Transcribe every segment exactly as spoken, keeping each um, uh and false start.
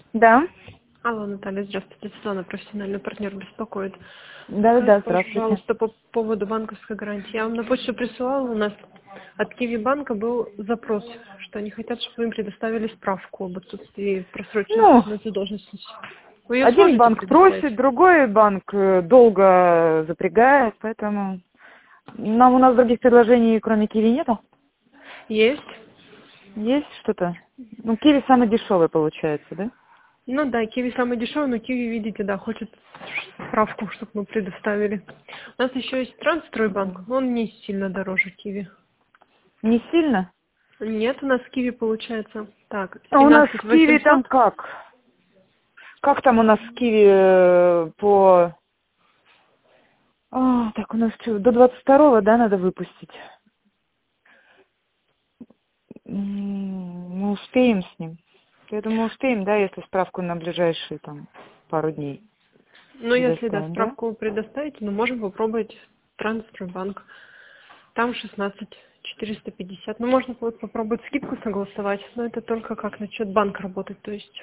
Да. Алло, Наталья, здравствуйте. Светлана, профессиональный партнер, беспокоит. Да, да, да, Скажите, здравствуйте. пожалуйста, по поводу банковской гарантии. Я вам на почту присылала, у нас от Киви банка был запрос, что они хотят, чтобы им предоставили справку об отсутствии просроченных Ну, задолженностей. Вы ее один сможете банк предоставить? просит, другой банк э, долго запрягает, поэтому нам у нас других предложений, кроме Киви, нету. Есть. Есть что-то? Ну, Киви самый дешевый получается, да? Ну да, Киви самый дешевый, но Киви, видите, да, хочет справку, чтобы мы предоставили. У нас еще есть Трансстройбанк, но он не сильно дороже Киви. Не сильно? Нет, у нас Киви получается так, А у нас семнадцать Киви восемьсот. там как? Как там у нас Киви э, по... А, так, у нас что, до двадцать второго, да, надо выпустить? М, Мы успеем с ним. Я думаю, успеем, да, если справку на ближайшие там пару дней Ну, если, да, предоставим, да? справку вы предоставите, ну, можем попробовать Трансстройбанк. Там шестнадцать четыреста пятьдесят. Ну, можно будет попробовать скидку согласовать, но это только как насчет банка работать, то есть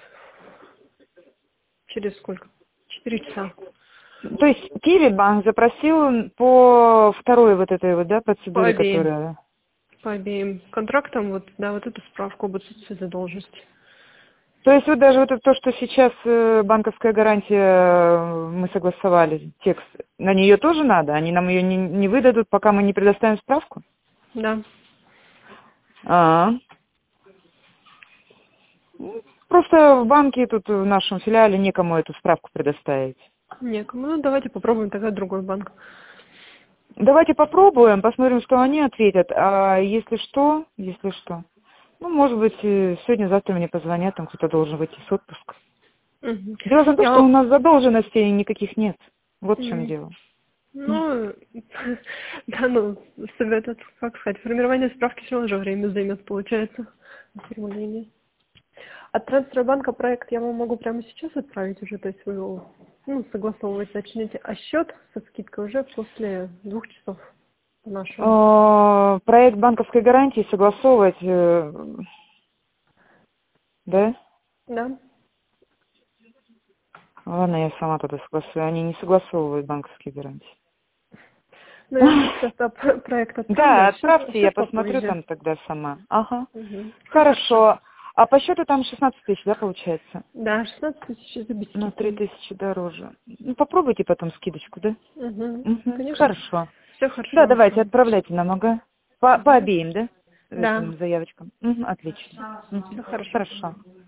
через сколько? Четыре часа. То есть Киви банк запросил по второй вот этой вот, да, По процедуре, обеим. которая... По обеим контрактам, вот, да, вот эту справку об отсутствии задолженности. То есть вот даже вот это то, что сейчас э, банковская гарантия, э, мы согласовали текст, на нее тоже надо? Они нам ее не, не выдадут, пока мы не предоставим справку? Да. А, просто в банке тут в нашем филиале некому эту справку предоставить. Некому. Ну, давайте попробуем тогда другой банк. Давайте попробуем, посмотрим, что они ответят. А если что, если что, ну, может быть, э, сегодня-завтра мне позвонят, там кто-то должен выйти с отпуска. Мгм. Дело в том, что у Я... нас задолженностей никаких нет. Вот в чем М. дело. Ну, да, ну, это, как сказать, формирование справки все равно же время займет, получается, оформление. От Трансстройбанка проект я вам могу прямо сейчас отправить уже, то есть вы его, ну, согласовывать начнете, а счет со скидкой уже после двух часов по нашему. А, Проект банковской гарантии согласовывать, э, да? Да? Ладно, я сама тогда согласую. Они не согласовывают банковские гарантии. Ну, я вам сейчас про- проект отправлю, Да, а счет, отправьте, я счет посмотрю попозже. там тогда сама. Ага. Угу. Ну, хорошо. Хорошо. А по счету там шестнадцать тысяч, да, получается? Да, шестнадцать тысяч за без На три скидки. тысячи дороже. Ну, попробуйте потом скидочку, да? Угу. Угу. Конечно. Хорошо. Все хорошо, Да, я вам давайте, отправлю. отправляйте нам, ага. По, по Угу. обеим, да? Да. Этим заявочкам. Угу, отлично. Угу. Все хорошо. Хорошо.